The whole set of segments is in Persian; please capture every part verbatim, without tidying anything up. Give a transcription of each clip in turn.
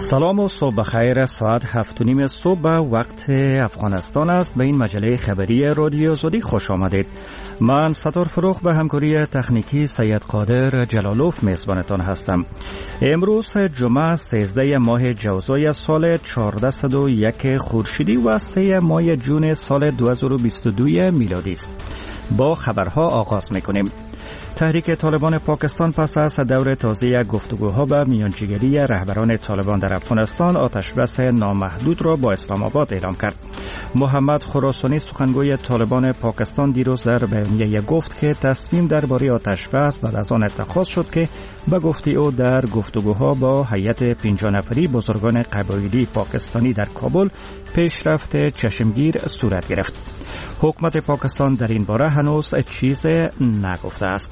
سلام و صبح بخیر. ساعت هفت و نیم صبح وقت افغانستان است. به این مجله خبری رادیو زودی خوش آمدید. من ستار فروخ به همکاری تکنیکی سید قادر جلالوف میزبانتان هستم. امروز جمعه سیزده ماه جوزای سال چهارصد و یک خورشیدی و سه ماه جون سال دو هزار و بیست و دو میلادی است. با خبرها آغاز میکنیم. تحریک طالبان پاکستان پس از دور تازه گفتگوها به میانجیگری رهبران طالبان در افغانستان آتشبس نامحدود را با اسلام آباد اعلام کرد. محمد خراسانی سخنگوی طالبان پاکستان دیروز در بیانیه گفت که تصمیم درباره آتشبس بعد از آن اتخاذ شد که به گفته او در گفتگوها با هیئت پنجاه نفری بزرگان قبایلی پاکستانی در کابل پیشرفت چشمگیر صورت گرفت. حکومت پاکستان در این باره هنوز چیز نگفته است.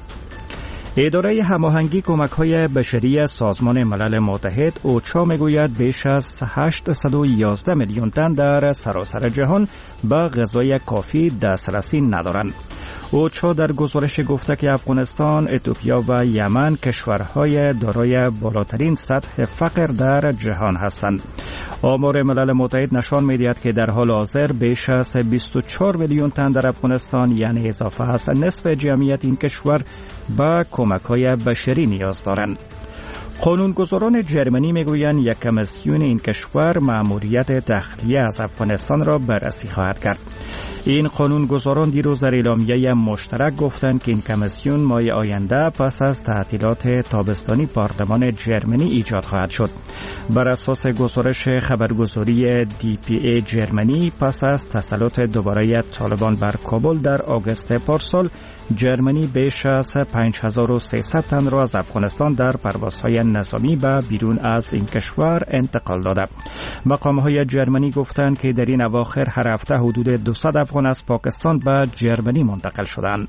اداره هماهنگی کمک‌های بشری سازمان ملل متحد اوچا میگوید بیش از هشتصد و یازده میلیون تن در سراسر جهان به غذای کافی دسترسی ندارند. اوچا در گزارش گفته که افغانستان، اتیوپیا و یمن کشورهای دارای بالاترین سطح فقر در جهان هستند. آمار ملل متحد نشان می‌دهد که در حال حاضر بیش از بیست و چهار میلیون تن در افغانستان، یعنی اضافه از نصف جمعیت این کشور، به کمک‌های بشری نیاز دارند. قانونگذاران جرمنی میگویند یک کمیسیون این کشور مأموریت تخلیه از افغانستان را بررسی خواهد کرد. این قانونگذاران دیروز در اعلامیه مشترک گفتند که این کمیسیون ماه آینده پس از تعطیلات تابستانی پارلمان جرمنی ایجاد خواهد شد. بر اساس گزارش خبرگزاری دی پی ای جرمنی، پس از تسلط دوباره طالبان بر کابل در آگوست پارسال، جرمنی بیش از پنج هزار و سیصد تن را از افغانستان در پروازهای نظامی به بیرون از این کشور انتقال داده. مقام‌های جرمنی گفتند که در این اواخر هر هفته حدود دویست افغان از پاکستان به جرمنی منتقل شدند.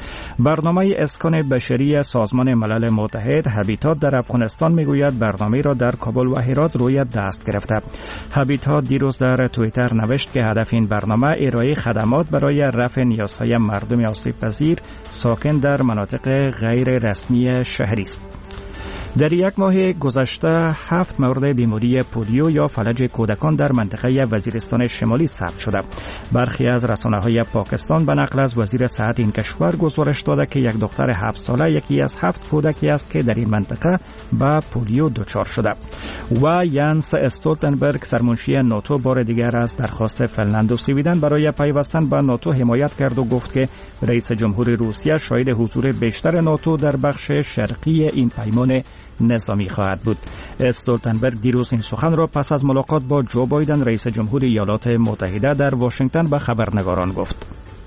برنامه اسکان بشری سازمان ملل متحد هابیتات در افغانستان میگوید برنامه را در کابل و هرات روی دست گرفته. هابیتات دیروز در توییتر نوشت که هدف این برنامه ارائه خدمات برای رفع نیازهای مردم آسیب پذیر ساکن در مناطق غیر رسمی شهری است. در یک ماه گذشته هفت مورد بیماری پولیو یا فلج کودکان در منطقه وزیرستان شمالی ثبت شده. برخی از رسانه‌های پاکستان به نقل از وزیر صحت این کشور گزارش داده که یک دختر هفت ساله یکی از هفت کودکی است که در این منطقه به پولیو دچار شده. و یانس استولتنبرگ سرمنشی ناتو بار دیگر از درخواست فنلند و سویدن برای پیوستن به ناتو حمایت کرد و گفت که رئیس جمهور روسیه شاهد حضور بیشتر ناتو در بخش شرقی این پیمان نظامی خواهد بود. استولتنبرگ دیروز این سخن را پس از ملاقات با جو بایدن رئیس جمهور ایالات متحده در واشنگتن به خبرنگاران گفت.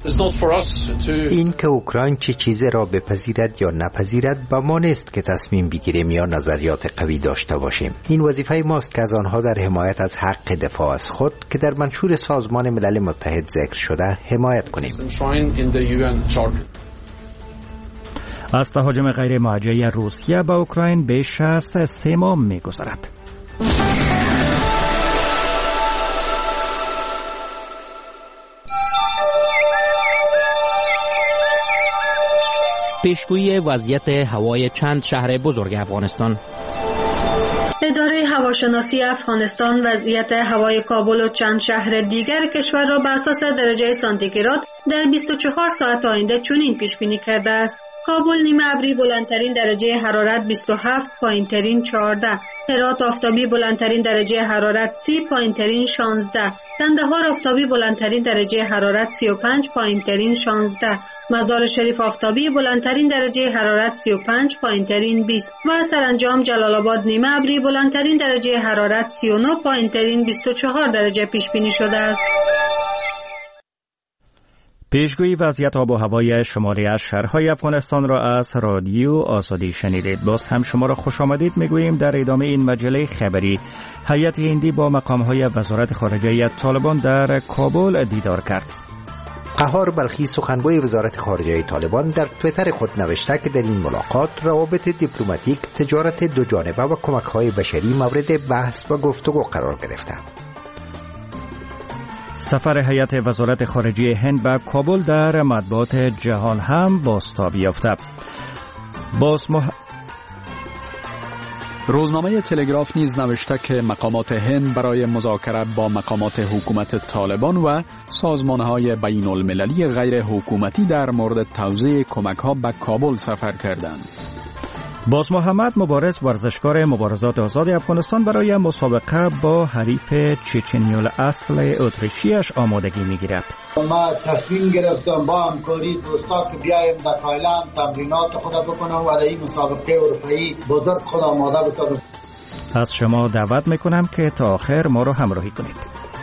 این که اوکراین چه چیزی را بپذیرد یا نپذیرد به ما نیست که تصمیم بگیریم یا نظریات قوی داشته باشیم. این وظیفه ماست که از آنها در حمایت از حق دفاع از خود که در منشور سازمان ملل متحد ذکر شده حمایت کنیم. از تهاجم غیر موجه روسیه به اوکراین بیش از سه ماه می‌گذرد. پیشگویی وضعیت هوای چند شهر بزرگ افغانستان. اداره هواشناسی افغانستان وضعیت هوای کابل و چند شهر دیگر کشور را بر اساس درجه سانتیگراد در بیست و چهار ساعت آینده چنین پیش بینی کرده است: کابل نیمه ابری بلندترین درجه حرارت بیست و هفت، پایینترین چهارده. هرات آفتابی بلندترین درجه حرارت سی، پایینترین شانزده. کندهار آفتابی بلندترین درجه حرارت سی و پنج، پایینترین شانزده. مزار شریف آفتابی بلندترین درجه حرارت سی و پنج، پایینترین بیست. و سرانجام جلال آباد نیمه ابری بلندترین درجه حرارت سی و نه، پایینترین بیست و چهار درجه پیش بینی شده است. پیشگویی وضعیت آب و هوای شماری از شهرهای افغانستان را از رادیو آزادی شنیدید. باز هم شما را خوش آمدید میگوییم. در ادامه این مجله خبری، هیئت هندی با مقام‌های وزارت خارجه طالبان در کابل دیدار کرد. قهار بلخی سخنگوی وزارت خارجه طالبان در توییتر خود نوشته که در این ملاقات روابط دیپلماتیک، تجارت دو جانبه و کمک‌های بشری مورد بحث و گفتگو قرار گرفته. سفر هیئت وزارت خارجه هند به کابل در مطبوعات جهان هم بازتاب یافته. باز مح... روزنامه تلگراف نیز نوشته که مقامات هند برای مذاکره با مقامات حکومت طالبان و سازمان‌های بین المللی غیر حکومتی در مورد توزیع کمک‌ها به کابل سفر کردند. باز محمد مبارز ورزشکار مبارزات آزاد افغانستان برای مسابقه با حریف چچنیول اصل اتریشیش آمادگی می‌گیرد. ما تصمیم گرفتم با همکاری دوستا که بیایم در تایلند تمرینات خود بکنم و در این مسابقه اروپایی بزرگ خود آماده بسازم. از شما دعوت میکنم که تا آخر ما را همراهی کنید.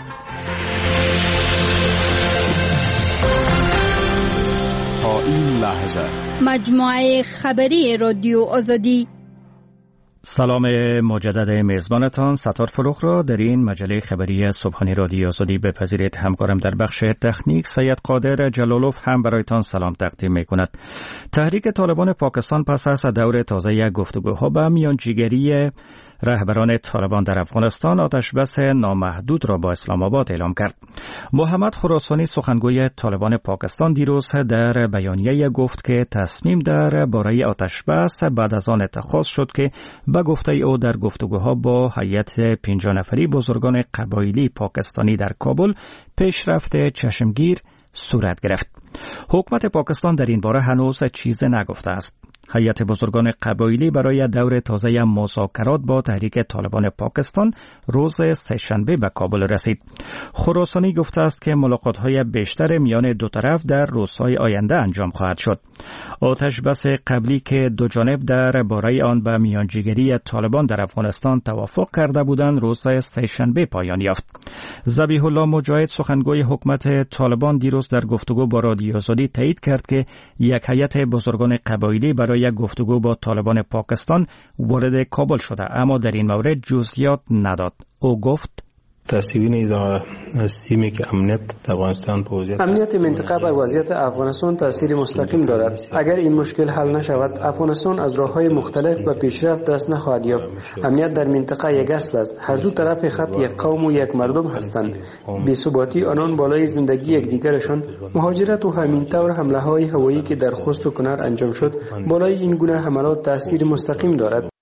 تا این لحظه مجموعه خبری رادیو آزادی. سلام مجدد میزبانتان ستار فروخ را در این مجله خبری صبحانه رادیو آزادی بپذیرید. همکارم در بخش تکنیک سید قادر جلالوف هم برایتان سلام تقدیم می کند. تحریک طالبان پاکستان پس از دور تازه گفتگوها به میانجیگری رهبران طالبان در افغانستان آتشبس نامحدود را با اسلام آباد اعلام کرد. محمد خراسانی سخنگوی طالبان پاکستان دیروز در بیانیه گفت که تصمیم در باره آتشبس بعد از آن اتخاذ شد که به گفته او در گفتگوها با هیئت پنجاه نفری بزرگان قبایلی پاکستانی در کابل پیشرفت چشمگیر صورت گرفت. حکومت پاکستان در این باره هنوز چیز نگفته است. هیئت بزرگان قبایلی برای دور تازه مذاکرات با تحریک طالبان پاکستان روز سه‌شنبه به کابل رسید. خراسانی گفته است که ملاقات‌های بیشتر میان دو طرف در روزهای آینده انجام خواهد شد. آتش بس قبلی که دو جانب در باره آن به میانجیگری طالبان در افغانستان توافق کرده بودند روز سه‌شنبه پایان یافت. ذبیح الله مجاهد سخنگوی حکومت طالبان دیروز در گفتگو با رادیو آزادی تایید کرد که یک هیئت بزرگان قبایلی برای یک گفتگو با طالبان پاکستان وارد کابل شده، اما در این مورد جزئیات نداد. او گفت تحصیلی در سیمی که امنیت در افغانستان په وضعیت امنیت منطقه بر وضعیت افغانستان تاثیر مستقیم دارد. اگر این مشکل حل نشود افغانستان از راه‌های مختلف به پیشرفت دست نخواهد یافت. امنیت در منطقه یک اصل است. هر دو طرف خط یک قوم و یک مردم هستند. بی‌ثباتی آنان بالای زندگی یکدیگرشان، مهاجرت و همین طور حمله‌های هوایی که در خوست و کنر انجام شد بالای این گونه حملات تاثیر مستقیم دارد.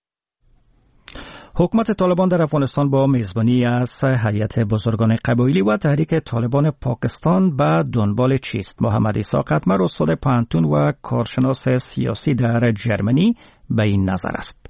حکومت طالبان در افغانستان با میزبانی از هیئت بزرگان قبایلی و تحریک طالبان پاکستان به دنبال چیست؟ محمد عیسی قطمر استاد پانتون و کارشناس سیاسی در جرمنی به این نظر است.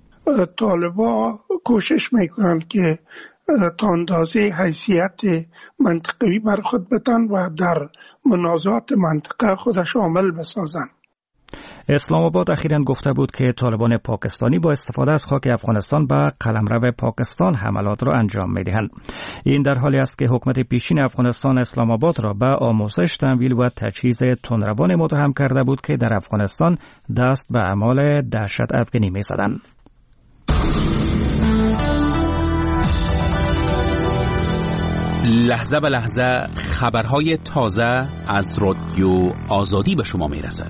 طالبان کوشش میکنند که تا اندازه حیثیت منطقوی بر خود بتن و در منازعات منطقه خود شامل بسازند. اسلام آباد اخیراً گفته بود که طالبان پاکستانی با استفاده از خاک افغانستان به قلمرو پاکستان حملات را انجام می‌دهند. این در حالی است که حکومت پیشین افغانستان اسلام آباد را به آموزش، تمویل و تجهیز تندروان متهم کرده بود که در افغانستان دست به اعمال دهشت افغانی می‌زدند. لحظه به لحظه خبرهای تازه از رادیو آزادی به شما میرسد.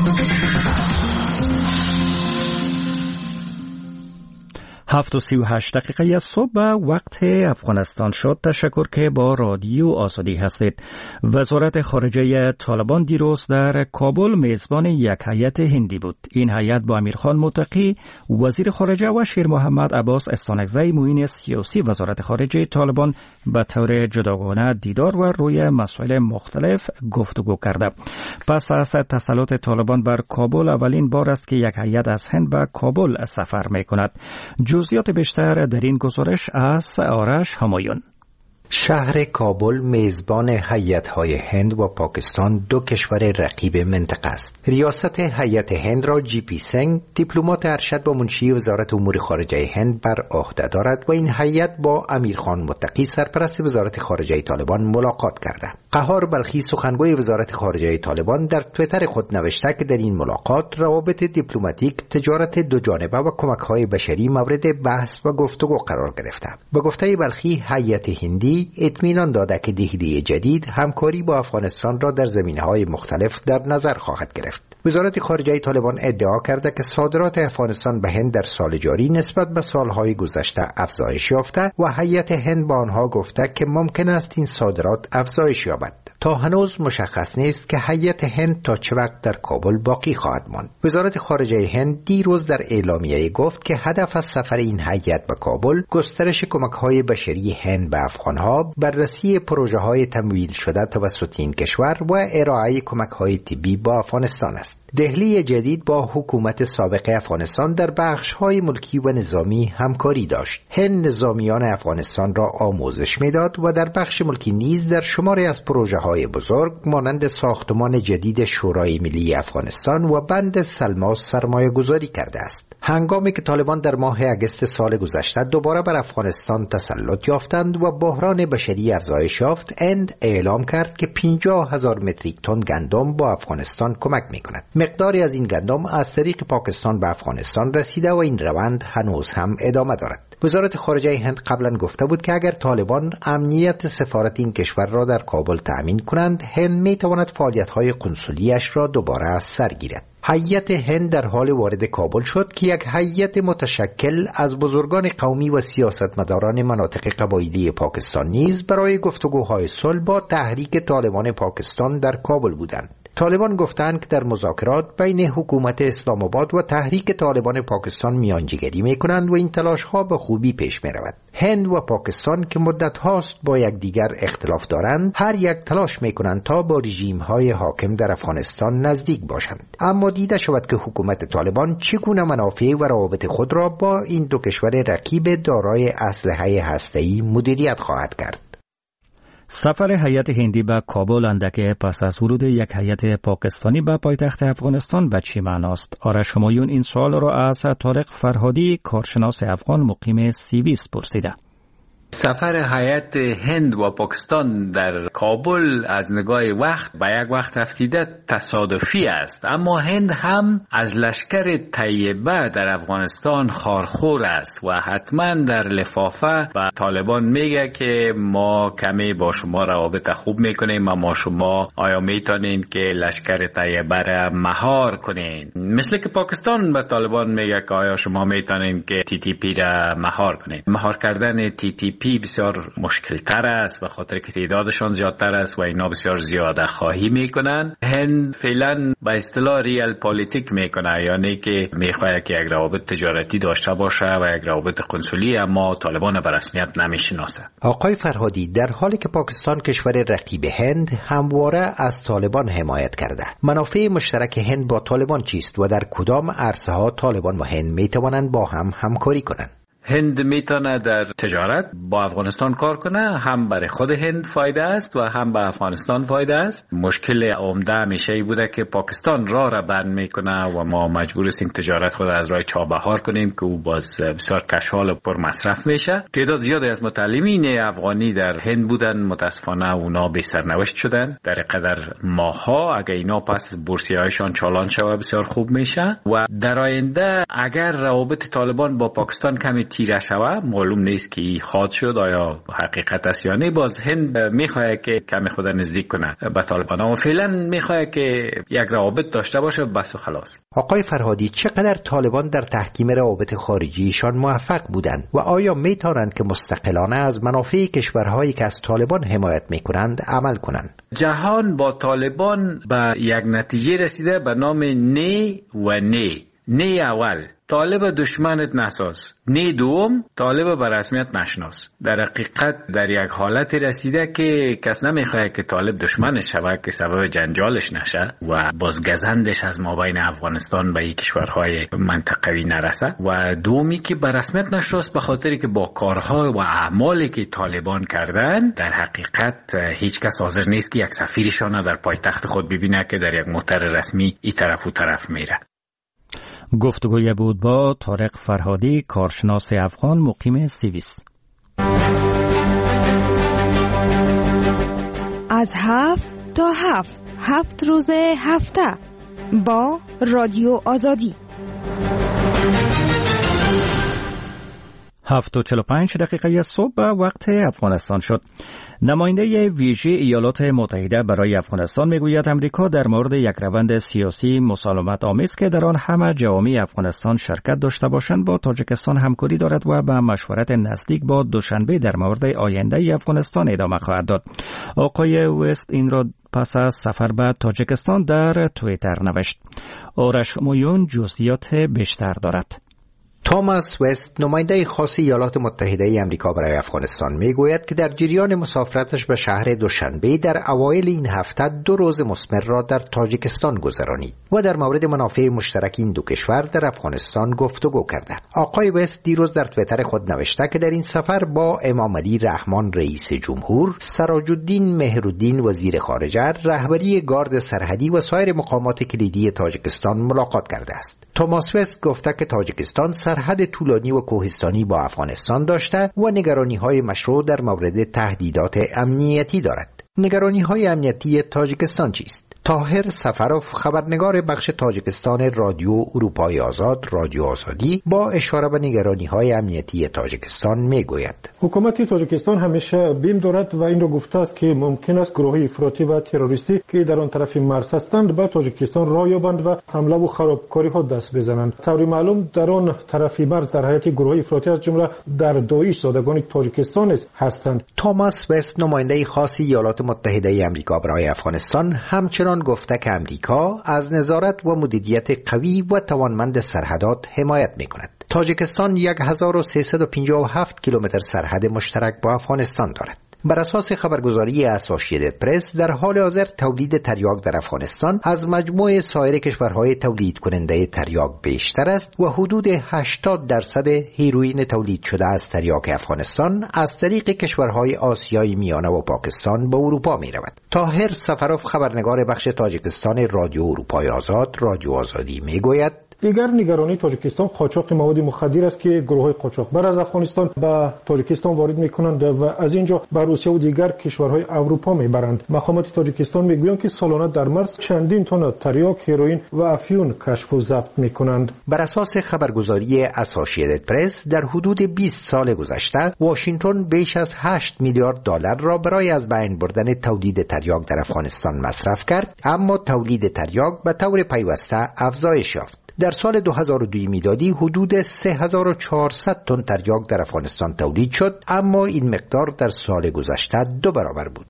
هفت و سی و هشت دقیقه صبح به وقت افغانستان شد. تشکر که با رادیو آزادی هستید. وزارت خارجه طالبان دیروز در کابل میزبان یک هیئت هندی بود. این هیئت با امیرخان متقی وزیر خارجه و شیر محمد عباس استانکزی معین سیاسی وزارت خارجه طالبان به طور جداگانه دیدار و روی مسائل مختلف گفتگو کرده. پس از تسلط طالبان بر کابل اولین بار است که یک هیئت از هند به کابل سفر می‌کند. جزئیات بیشتر در این گزارش از آرش همایون. شهر کابل میزبان هیئت‌های هند و پاکستان، دو کشور رقیب منطقه است. ریاست هیئت هند را جی پی سنگ، دیپلمات ارشد با منشی وزارت امور خارجه هند، بر عهده دارد و این هیئت با امیرخان متقی سرپرست وزارت خارجه طالبان ملاقات کرده. قهار بلخی سخنگوی وزارت خارجه طالبان در توییتر خود نوشته که در این ملاقات روابط دیپلماتیک، تجارت دو جانبه و کمک‌های بشری مورد بحث و گفتگو قرار گرفته. به گفته بلخی، هیئت هندی اطمینان داده که دهلی جدید همکاری با افغانستان را در زمینه‌های مختلف در نظر خواهد گرفت. وزارت خارجه طالبان ادعا کرده که صادرات افغانستان به هند در سال جاری نسبت به سالهای گذشته افزایش یافته و هیئت هند با آنها گفته که ممکن است این صادرات افزایش یابد. تا هنوز مشخص نیست که هیئت هند تا چه وقت در کابل باقی خواهد ماند. وزارت خارجه هند دیروز در اعلامیه گفت که هدف از سفر این هیئت به کابل گسترش کمک‌های بشری هند به افغان‌ها، بررسی پروژه‌های تمویل شده توسط این کشور و ارائه کمک‌های طبی به افغانستان است. دهلی جدید با حکومت سابق افغانستان در بخش‌های ملکی و نظامی همکاری داشت. هند نظامیان افغانستان را آموزش می‌داد و در بخش ملکی نیز در شماری از پروژه‌های بزرگ مانند ساختمان جدید شورای ملی افغانستان و بند سلما سرمایه گذاری کرده است. هنگامی که طالبان در ماه اگست سال گذشته دوباره بر افغانستان تسلط یافتند و بحران بشری افزایش یافت، هند اعلام کرد که پنجاه هزار متریک تن گندم با افغانستان کمک می‌کند. مقداری از این گندم از طریق پاکستان به افغانستان رسیده و این روند هنوز هم ادامه دارد. وزارت خارجه هند قبلا گفته بود که اگر طالبان امنیت سفارت این کشور را در کابل تأمین کنند، هند می‌تواند فعالیت‌های قنسولی‌اش را دوباره از سر گیرد. هیئت هند در حال وارد کابل شد که یک هیئت متشکل از بزرگان قومی و سیاستمداران مناطق قبایلی پاکستان نیز برای گفتگوهای صلح با تحریک طالبان پاکستان در کابل بودند. طالبان گفتند که در مذاکرات بین حکومت اسلام آباد و تحریک طالبان پاکستان میانجیگری میکنند و این تلاش ها به خوبی پیش می رود. هند و پاکستان که مدت هاست با یکدیگر اختلاف دارند، هر یک تلاش میکنند تا با رژیم های حاکم در افغانستان نزدیک باشند. اما دیده شود که حکومت طالبان چگونه منافع و روابط خود را با این دو کشور رقیب دارای اسلحه هسته‌ای مدیریت خواهد کرد. سفر هیئت هندی به کابل اندک پس از ورود یک هیئت پاکستانی به پایتخت افغانستان به چه معناست؟ آرش همایون این سوال را از طارق فرهادی، کارشناس افغان مقیم سیویس پرسیده. سفر هیئت هند و پاکستان در کابل از نگاه وقت به یک وقت رفتیده تصادفی است، اما هند هم از لشکر طیبه در افغانستان خارخور است و حتما در لفافه و طالبان میگه که ما کمی با شما روابط خوب میکنیم و ما شما آیا میتونین که لشکر طیبه را مهار کنین، مثل که پاکستان به طالبان میگه که آیا شما میتونین که تی تی پی را مهار کنین. مهار کردن تی تی پی بسیار مشکل تر است به خاطر که تعدادشان زیادتر است و اینا بسیار زیاده خواهی میکنن. هند فعلا به اصطلاح ریال پالیتیک میکنه، یعنی که میخواد که یک روابط تجارتی داشته باشه و یک روابط قنسولی، اما طالبان به رسمیت نمیشناسه. آقای فرهادی، در حالی که پاکستان کشور رقیب هند همواره از طالبان حمایت کرده، منافع مشترک هند با طالبان چیست و در کدام عرصه ها طالبان و هند میتوانند با هم همکاری کنند؟ هند میتونه در تجارت با افغانستان کار کنه، هم برای خود هند فایده است و هم به افغانستان فایده است. مشکل عمده میشه ای بوده که پاکستان راه را بند میکنه و ما مجبور هستیم تجارت خود از راه چابهار کنیم که او باز بسیار کشال و پر مصرف میشه. تعداد زیادی از متعلمین افغانی در هند بودن، متاسفانه اونا بی سرنوشت شدن. در قدر ماها اگر اینا پس بورسیه‌هایشان چالان شود بسیار خوب میشه و در آینده اگر روابط طالبان با پاکستان کمی تیره شوه، معلوم نیست که خواهد شد آیا حقیقت است یا نه. باز هند میخواد که کمی خود نزدیک کنه به طالبان و فعلا میخواد که یک روابط داشته باشه، بس و خلاص. آقای فرهادی، چقدر طالبان در تحکیم روابط خارجیشان موفق بودند و آیا میتونند که مستقلانه از منافع کشورهایی که از طالبان حمایت میکنند عمل کنند؟ جهان با طالبان به یک نتیجه رسیده به نام نه و نه. نه اول طالب دشمنت نساز، نه دوم طالب به رسمیت نشناس. در حقیقت در یک حالت رسیده که کس نمیخواد که طالب دشمنش شود که سبب جنجالش نشه و باز گزندش از مابین افغانستان به یک کشورهای منطقوی نرسه، و دومی که به رسمیت نشناس به خاطری که با کارها و اعمالی که طالبان کردن در حقیقت هیچ کس حاضر نیست که یک سفیرشان در پایتخت خود ببینه که در یک محضر رسمی این طرف و طرف میره. گفتگوی بود با طارق فرهادی، کارشناس افغان مقیم سیویس. از هفت تا هفت هفت روز هفته با رادیو آزادی. هفت و چهل و پنج دقیقه صبح به وقت افغانستان شد. نماینده ویژه ایالات متحده برای افغانستان میگوید امریکا در مورد یک روند سیاسی مسالمت آمیز که در آن همه جوامع افغانستان شرکت داشته باشند با تاجیکستان همکاری دارد و به مشورت نزدیک با دوشنبه در مورد آینده افغانستان ادامه خواهد داد. آقای وست این را پس از سفر به تاجیکستان در توییتر نوشت. آرش مویون جزئیات بیشتر دارد. توماس وست نماینده خاص ایالات متحده آمریکا برای افغانستان میگوید که در جریان مسافرتش به شهر دوشنبه در اوایل این هفته دو روز مثمر را در تاجیکستان گذرانید و در مورد منافع مشترک این دو کشور در افغانستان گفتگو کرده. آقای وست دیروز در توییتر خود نوشته که در این سفر با امام علی رحمان رئیس جمهور، سراج الدین مهرالدین وزیر خارجه، رهبری گارد سرحدی و سایر مقامات کلیدی تاجیکستان ملاقات کرده است. توماس وست گفته که تاجیکستان سرحد طولانی و کوهستانی با افغانستان داشته و نگرانی‌های مشروع در مورد تهدیدات امنیتی دارد. نگرانی‌های امنیتی تاجیکستان چیست؟ طاهر سفروف، خبرنگار بخش تاجیکستان رادیو اروپای آزاد رادیو آزادی، با اشاره به نگرانی‌های امنیتی تاجیکستان میگوید حکومت تاجیکستان همیشه بیم دارد و این را گفته است که ممکن است گروه‌های افراطی و تروریستی که در آن طرف مرز هستند به تاجیکستان راه یابند و حمله و خرابکاری‌ها دست بزنند. طوری معلوم در آن طرف مرز در حیات گروه‌های افراطی از جمله در داعش زادگان تاجیکستان هستند. توماس وست نماینده خاص ایالات متحده آمریکا برای افغانستان همچنان گفته که امریکا از نظارت و مدیریت قوی و توانمند سرحدات حمایت می‌کند. تاجیکستان هزار و سیصد و پنجاه و هفت کیلومتر سرحد مشترک با افغانستان دارد. بر اساس خبرگزاری اسوسییتد پرس در حال حاضر تولید تریاک در افغانستان از مجموع سایر کشورهای تولید کننده تریاک بیشتر است و حدود هشتاد درصد هیروئین تولید شده از تریاک افغانستان از طریق کشورهای آسیای میانه و پاکستان به اروپا می رود. طاهر سفروف، خبرنگار بخش تاجیکستان رادیو اروپای آزاد رادیو آزادی می گوید دیگر نگرانی تاجیکستان قاچاق مواد مخدر است که گروه‌های قاچاقبر از افغانستان به تاجیکستان وارد می‌کنند و از اینجا به روسیه و دیگر کشورهای اروپا می‌برند. مقامات تاجیکستان می‌گویند که سالانه در مرز چندین تن تریاک، هروئین و افیون کشف و ضبط می‌کنند. بر اساس خبرگزاری اسوسییتد پرس در حدود بیست سال گذشته واشنگتن بیش از هشت میلیارد دلار را برای از بین بردن تولید تریاک در افغانستان مصرف کرد، اما تولید تریاک به طور پیوسته افزایش یافت. در سال دو هزار و دو میلادی حدود سه هزار و چهارصد تن تریاک در افغانستان تولید شد، اما این مقدار در سال گذشته دو برابر بود.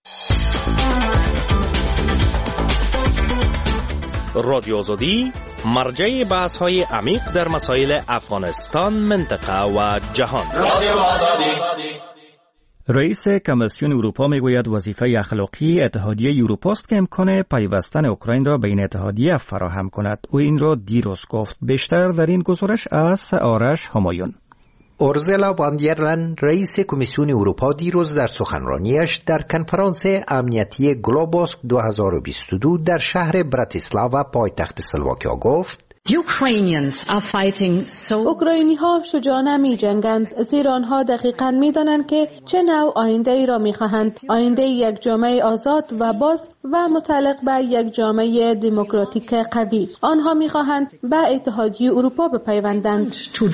رادیو آزادی مرجع بحث‌های عمیق در مسائل افغانستان، منطقه و جهان. رادیو آزادی. رئیس کمیسیون اروپا میگوید وظیفه اخلاقی اتحادیه اروپا است که امکان پیوستن اوکراین را به این اتحادیه فراهم کند. او این را دیروز گفت. بیشتر در این گزارش از آرش همایون. اورزلا وان در لین، رئیس کمیسیون اروپا، دیروز در سخنرانیش در کنفرانس امنیتی گلوبوسک دو هزار و بیست و دو در شهر براتیسلاوا پایتخت اسلواکیا گفت اوکراینی ها شجاعانه می جنگند، زیرا آنها دقیقاً می دانند که چه نوع آینده ای را می خواهند. آینده یک جامعه آزاد و باز و متعلق به یک جامعه دموکراتیک قوی. آنها می خواهند به اتحادیه اروپا بپیوندند.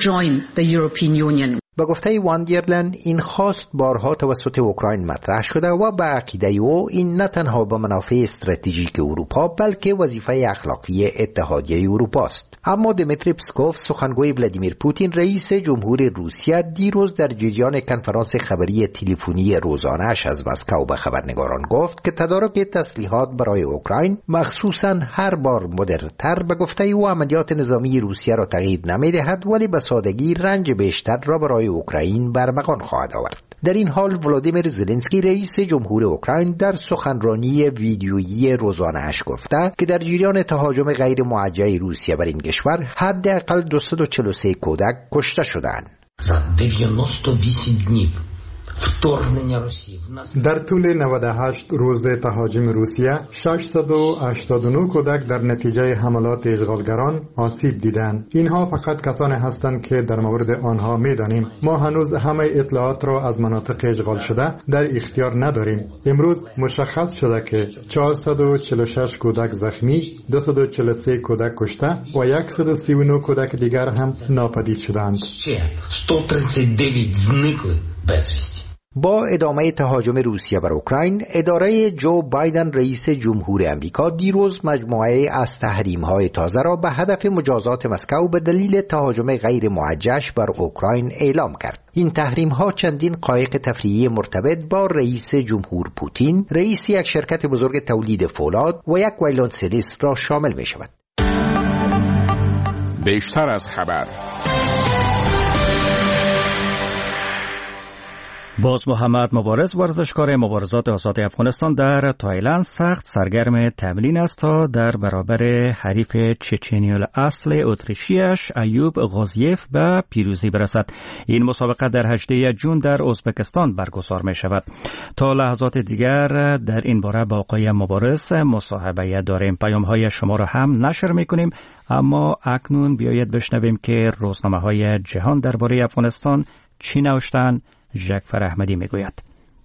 با گفته وان در لین، این خواست بارها توسط اوکراین مطرح شده و به عقیده او این نه تنها به منافع استراتژیک اروپا بلکه وظیفه اخلاقی اتحادیه اروپا است. اما دمیتری پسکوف، سخنگوی ولادیمیر پوتین رئیس جمهور روسیه، دیروز در جریان کنفرانس خبری تلفنی روزانه‌اش از مسکو به خبرنگاران گفت که تدارک تسلیحات برای اوکراین، مخصوصاً هر بار مدرن‌تر، به گفته او عملیات نظامی روسیه را تغییر نمی‌دهد ولی به سادگی رنج بیشتر را برای اوکراین برمغان خواهد آورد. در این حال ولادیمیر زلنسکی رئیس جمهور اوکراین در سخنرانی ویدیویی روزانه‌اش گفته که در جریان تهاجم غیر موجه روسیه بر این کشور حداقل دویست و چهل و سه کودک کشته شدند. در طول نود و هشت روز تهاجم روسیه ششصد و هشتاد و نه کودک در نتیجه حملات اشغالگران آسیب دیدند. اینها فقط کسانی هستند که در مورد آنها می‌دانیم. ما هنوز همه اطلاعات را از مناطق اشغال شده در اختیار نداریم. امروز مشخص شده که چهارصد و چهل و شش کودک زخمی، دویست و چهل و سه کودک کشته و صد و سی و نه کودک دیگر هم ناپدید شدند. با ادامه تهاجم روسیه بر اوکراین، اداره جو بایدن رئیس جمهور امریکا دیروز مجموعه از تحریم‌های تازه را به هدف مجازات مسکو به دلیل تهاجم غیر موجهش بر اوکراین اعلام کرد. این تحریم‌ها چندین قایق تفریحی مرتبط با رئیس جمهور پوتین، رئیس یک شرکت بزرگ تولید فولاد و یک ویولنسلیست را شامل می‌شود. بیشتر از خبر. باز محمد مبارز، ورزشکار مبارزات آزاد افغانستان در تایلند، سخت سرگرم تمرین است تا در برابر حریف چچنی الاصل اتریشیش ایوب غازیف به پیروزی برسد. این مسابقه در هجدهم ژوئن در ازبکستان برگزار می شود. تا لحظات دیگر در این باره با آقای مبارز مصاحبه داریم. پیام‌های شما را هم نشر می کنیم، اما اکنون بیایید بشنویم که روزنامه‌های جهان درباره افغانستان چی نوشتند. ژکفر احمدی میگوید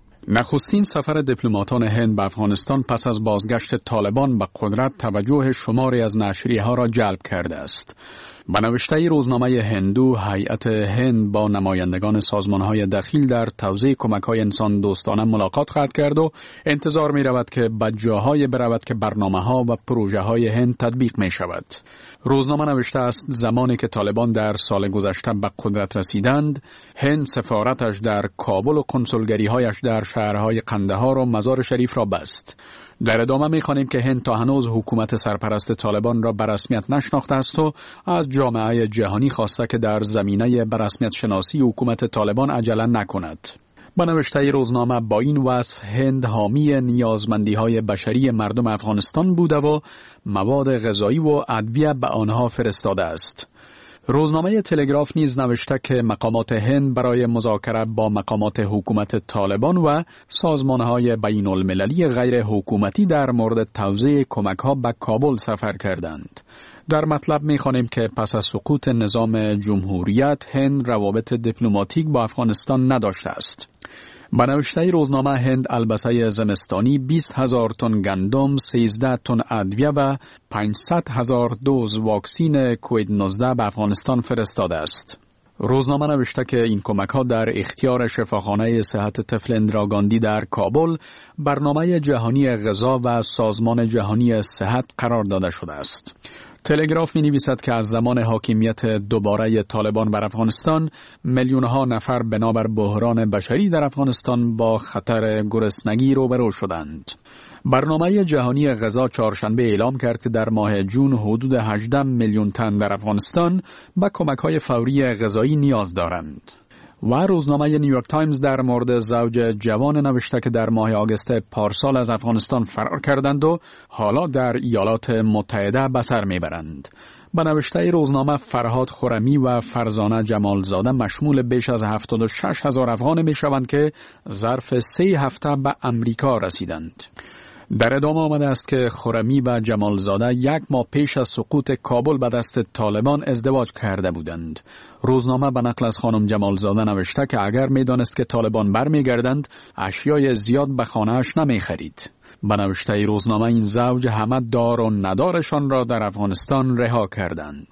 نخستین سفر دیپلماتان هند به افغانستان پس از بازگشت طالبان به قدرت توجه شماری از نشریه‌ها را جلب کرده است. به نوشته روزنامه هندو، هیئت هند با نمایندگان سازمان‌های دخیل در توزیع کمک‌های انسان دوستانه ملاقات خواهد کرد و انتظار می‌رود که به جاهای برود که برنامه‌ها و پروژه‌های هند تطبیق می‌شود. روزنامه نوشته است زمانی که طالبان در سال گذشته به قدرت رسیدند، هند سفارتش در کابل و کنسولگری‌هایش در شهرهای قندهار و مزار شریف را بست. در ادامه می‌خوانیم که هند تا هنوز حکومت سرپرست طالبان را به رسمیت نشناخته است و از جامعه جهانی خواسته که در زمینه به رسمیت شناسی حکومت طالبان عجله نکند. با نوشته روزنامه با این وصف هند حامی نیازمندی‌های بشری مردم افغانستان بوده و مواد غذایی و ادویه به آنها فرستاده است. روزنامه تلگراف نیز نوشته که مقامات هند برای مذاکره با مقامات حکومت طالبان و سازمان‌های بین المللی غیر حکومتی در مورد توزیع کمک‌ها به کابل سفر کردند. در مطلب می‌خوانیم که پس از سقوط نظام جمهوریت هند روابط دیپلماتیک با افغانستان نداشته است. به نوشته روزنامه هند البسه زمستانی بیست هزار تن گندم، سیزده تن ادویه و پانصد هزار دوز واکسین کووید نوزده به افغانستان فرستاده است. روزنامه نوشته که این کمک‌ها در اختیار شفاخانه صحت طفل اندرا گاندی در کابل، برنامه جهانی غذا و سازمان جهانی صحت قرار داده شده است. تلگراف می نویسد که از زمان حاکمیت دوباره طالبان بر افغانستان، میلیون‌ها نفر بنابر بحران بشری در افغانستان با خطر گرسنگی روبرو شدند. برنامه جهانی غذا چهارشنبه اعلام کرد که در ماه جون حدود هجده میلیون تن در افغانستان به کمک‌های فوری غذایی نیاز دارند. و روزنامه نیویورک تایمز در مورد زوج جوان نوشته که در ماه آگوست پارسال از افغانستان فرار کردند و حالا در ایالات متحده به سر میبرند. به نوشته روزنامه فرهاد خرمی و فرزانه جمالزاده مشمول بیش از هفتاد و شش هزار افغان میشوند که ظرف سه هفته به امریکا رسیدند. در ادامه آمده است که خرمی و جمالزاده یک ماه پیش از سقوط کابل به دست طالبان ازدواج کرده بودند. روزنامه به نقل از خانم جمالزاده نوشته که اگر میدانست که طالبان برمیگردند، اشیای زیاد به خانه‌اش نمیخرید. به نوشته روزنامه این زوج همه دار و ندارشان را در افغانستان رها کردند.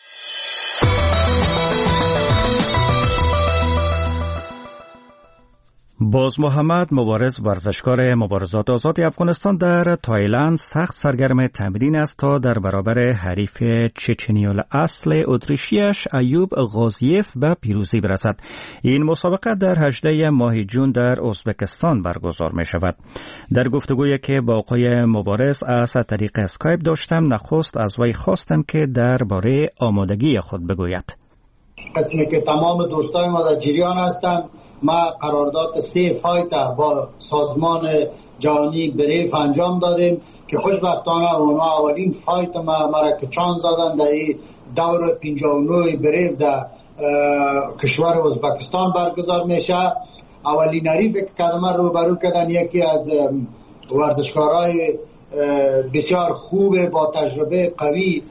باز محمد مبارز، ورزشکار مبارزات آزاد افغانستان در تایلند، سخت سرگرم تمرین است تا در برابر حریف چچنی الاصل اتریشیش ایوب غازیف به پیروزی برسد. این مسابقه در هجدهم ماه جون در ازبکستان برگزار می شود. در گفتگویی که با آقای مبارز از طریق اسکایپ داشتم، نخست از وی خواستم که درباره آمادگی خود بگوید. قسمی که تمام دوستای ما در جریان هستند، ما قرارداد سه فایت با سازمان جهانی بریف انجام دادیم که خوشبختانه اونا اولین فایت ما مرا که چانس دادن در این دور پنجاه و نه بریف در کشور ازبکستان برگزار میشه اولین حریف که کدمه روبرو کردن یکی از ورزشکارای بسیار خوب با تجربه قوی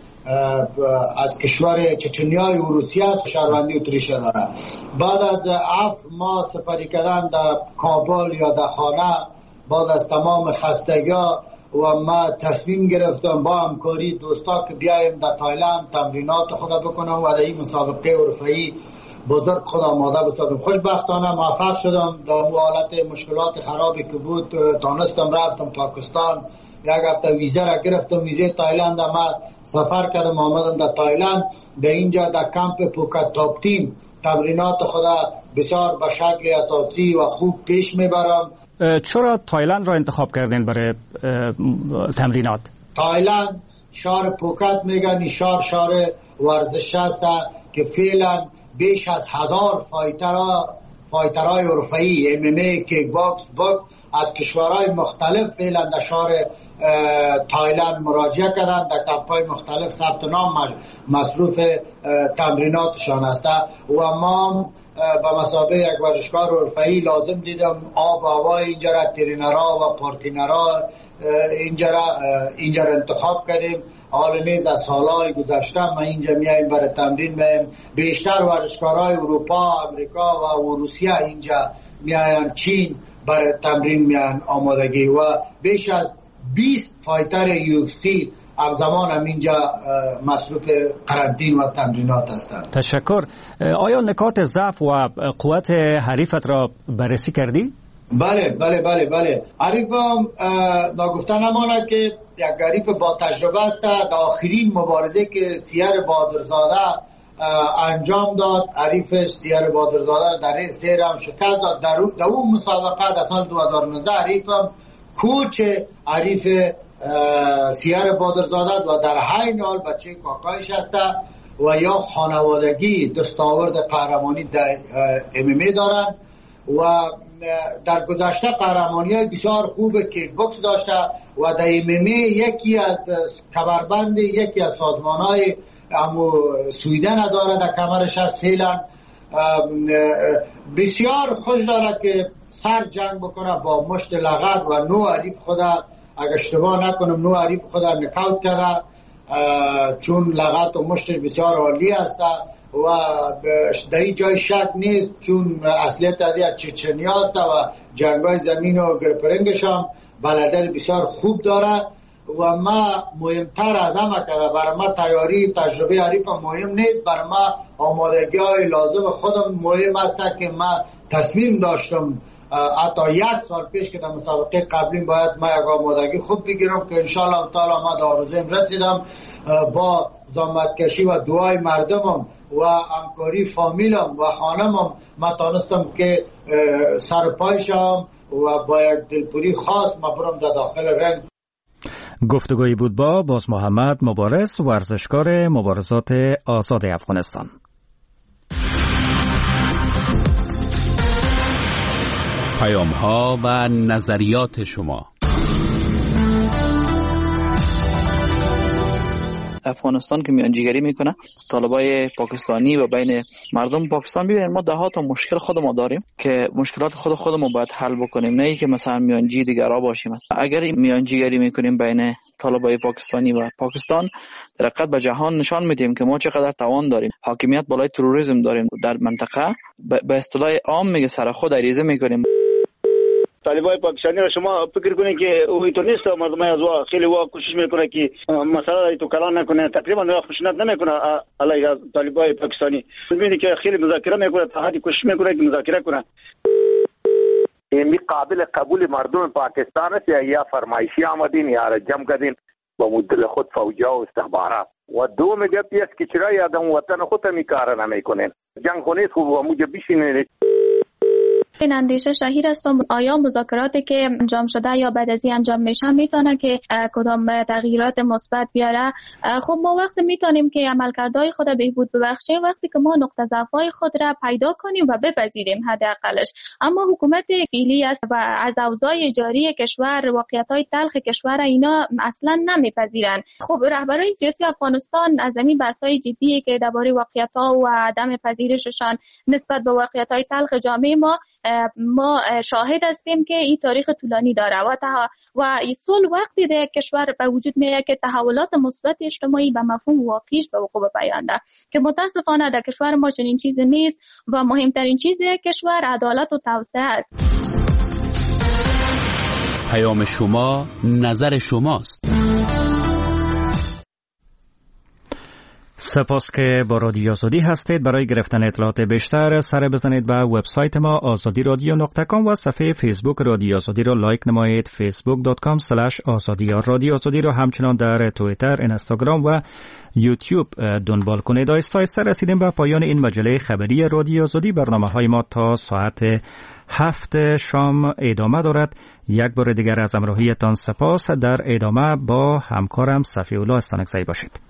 از کشور چچنیای و روسیه است، شهروندی اتریش داره. بعد از عفو ما سپری کردن در کابل یا در خانه، بعد از تمام خستگی و ما تصمیم گرفتم با همکاری دوستا که بیایم در تایلند تمرینات خود بکنم و در این مسابقه اروپایی بزرگ خود آماده بسازم. خوشبختانه موفق شدم. در حالت مشکلات خرابی که بود تانستم رفتم پاکستان، یک هفته ویزه را گرفتم، ویزه تایلند ما سفر کردم آمدم در تایلند. به اینجا در کمپ پوکت تاپ تیم تمرینات خود بسیار به شکل اساسی و خوب پیش میبرم. چرا تایلند را انتخاب کردین برای تمرینات؟ تایلند شهر پوکت میگن، شهر شهر ورزش است که فعلا بیش از هزار فایترها فایترهای اروپایی ام ام ای، کیک باکس، باکس از کشورهای مختلف فعلا در شهر تایلند مراجعه کردند. در کمپ‌های مختلف ثبت نام مصروف تمریناتشان است و ما به مثابه یک ورزشکار اروپایی لازم دیدم آب و هوای اینجا را، ترینرها و پارتینرها اینجا را اینجا را انتخاب کردیم. حال نیز از سالهای گذشته ما اینجا میایم برای تمرین میایم. بیشتر ورزشکارهای اروپا، امریکا و روسیه اینجا میاین، چین برای تمرین میان آمادگی و بیش از بیست فایتر یو اف سی همزمان هم اینجا مصروف قرنطین و تمرینات هستند. تشکر. آیا نکات ضعف و قوت حریفت را بررسی کردی؟ بله بله بله بله. حریفم ناگفته نماند که یک حریف با تجربه است. در آخرین مبارزه که سیر بادرزاده انجام داد، حریفش سیر بادرزاده در سیر هم شکست داد. در, در اون مسابقه در سال دو هزار و نوزده حریفم کوچ حریف سیر بادرزاده است و در حین حال بچه کاکایش است و یا خانوادگی دستاورد قهرمانی در ام ام ای دارند و در گذشته قهرمانی های بسیار خوب کیک باکس داشته و در ام ام ای یکی از کمربند یکی از سازمان های امو سویدن داره در کمرش هست. فعلا بسیار خوش داره که سر جنگ بکنه با مشت لغت و نو حریف خدا، اگر اشتباه نکنم نو حریف خدا نکاوت کرده چون لغت و مشتش بسیار عالی است و در این جای شک نیست چون اصلیت از یک چچنیا است و جنگای زمین و گرپرنگش هم بلدت بسیار خوب داره و ما مهمتر از همه که برای ما تیاری تجربه حریف مهم نیست، برای ما آمادگی های لازم خودم مهم است که ما تصمیم داشتم حتی یک سال پیش که در مسابقه قبلی باید ما یک آمادگی خوب بگیرم که انشاءالله تعالی ما در آرزویم رسیدم. با زحمتکشی و دعای مردمم و همکاری فامیلم و خانمم ما تانستم که سرپای شم و با یک دلپوری خاص ما برم در داخل رنگ. گفتگویی بود با باز محمد مبارز، ورزشکار مبارزات آزاد افغانستان. پیام ها و نظریات شما. افغانستان که میانجیگری میکنه، طالبای پاکستانی و بین مردم پاکستان، ببینید ما ده ها تا مشکل خود ما داریم که مشکلات خود خود ما باید حل بکنیم، نه ای که مثلا میانجی دیگرها باشیم. اگر میانجیگری میکنیم بین طالبای پاکستانی و پاکستان، در حقیقت به جهان نشان میدیم که ما چقدر توان داریم، حاکمیت بالای تروریسم داریم در منطقه. به اصطلاح عام میگه سر خود عریضه میکنیم. طالبای پاکستانی را شما فکر کنید که او اینطور نیست، مردم از وا خیلی وا کوشش میکنه که مسئله را تو کلان نکنه، تقریبا خشونت نمیکنه علیه طالبای پاکستانی. میبینید که خیلی مذاکره میکنه، تا حدی کوشش میکنه که مذاکره کنه. این قابل قبول مردم پاکستان است یا فرمایشی آمدین یا جمع کردین با مدل خود فوجا و استخبارات و دو میگه پیس که چرا یادم وطن خود میکاره نمیکنین، جنگ خونیست خوب و موجه بیشینید. این اندیشه شهیر هستم آیا مذاکراتی که انجام شده یا بعد از این انجام میشه میتونه که کدام تغییرات مثبت بیاره؟ خب ما وقتی میتونیم که عملکردهای خود بهبود ببخشیم وقتی که ما نقطه ضعف‌های خود را پیدا کنیم و بپذیریم حداقلش. اما حکومت فعلی است و از اوضاع جاری کشور، واقعیت‌های تلخ کشور اینا اصلا نمیپذیرن. خب رهبران سیاسی افغانستان از این بحث‌های جدی که درباره واقعیت‌ها و عدم پذیرششان نسبت به واقعیت‌های تلخ جامعه ما ما شاهد هستیم که این تاریخ طولانی داره و و این صلح وقتی در کشور به وجود میاد که تحولات مثبت اجتماعی به مفهوم واقعیش به وقوع پیونده که متاسفانه در کشور ما چنین چیزی نیست و مهمترین چیز کشور عدالت و توسعه است. پیام شما، نظر شماست. سپاس که با رادیو آزادی هستید. برای گرفتن اطلاعات بیشتر سر بزنید به وبسایت ما آزادی رادیو نقطه کام و صفحه فیسبوک رادیو آزادی را لایک نمایید. فیسبوک دات کام اسلش آزادی یا رادیو آزادی را همچنان در توییتر، اینستاگرام و یوتیوب دنبال کنید. آیسته آیسته رسیدیم به پایان این مجله خبری رادیو آزادی. برنامه های ما تا ساعت هفت شام ادامه دارد. یک بار دیگر از همراهیتان سپاس. در ادامه با همکارم صفی الله استانکزی باشید.